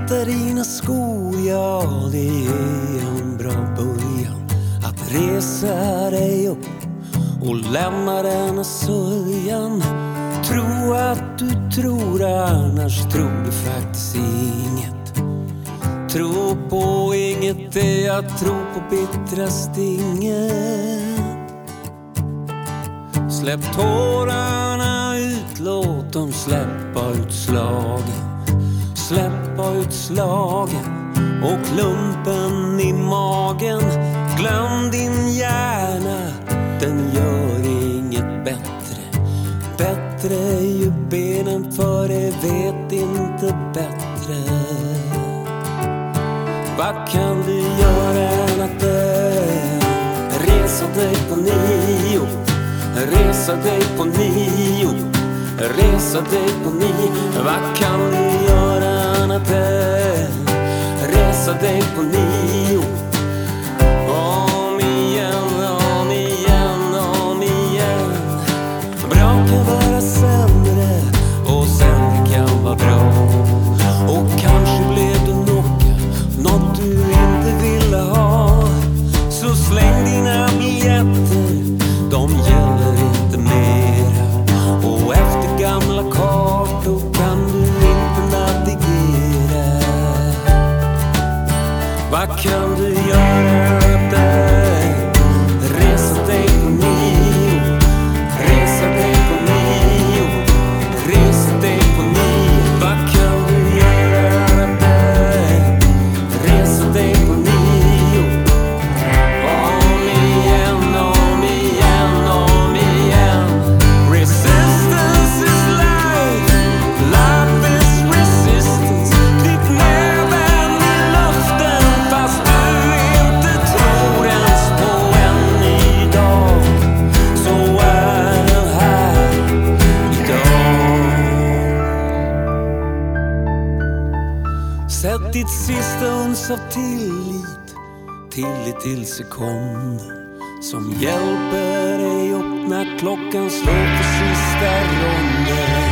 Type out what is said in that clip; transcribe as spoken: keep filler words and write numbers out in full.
sätter dina skor, ja det är en bra början. Att resa dig upp och lämna denna sörjan. Tro att du tror, annars tror du faktiskt inget. Tro på inget är att tro på bittrast inget. Släpp tårarna ut, låt dem släppa ut slagen. Släppa ut slagen och klumpen i magen. Glöm din hjärna, den gör inget bättre. Bättre ju benen för det vet inte bättre. Vad kan du göra än att resa dig på nio? Resa dig på nio, resa dig på nio. Vad kan du göra än att resa dig på nio? Om igen, om igen, om igen. Bra kan vara sämre och sämre kan vara bra. Och kanske blev du knockad, något du inte ville ha. Så släng dina biljetter, de gäller inte mera. Och efter gamla kartor kan du inte navigera. Vad kan du göra där? Resa dig på nio, resa dig på nio, resa dig på nio. Vad kan du göra där? Resa dig på nio. Sätt ditt sista uns av tillit, tillit till sekunden som hjälper dig upp när klockan slår på sista ronden.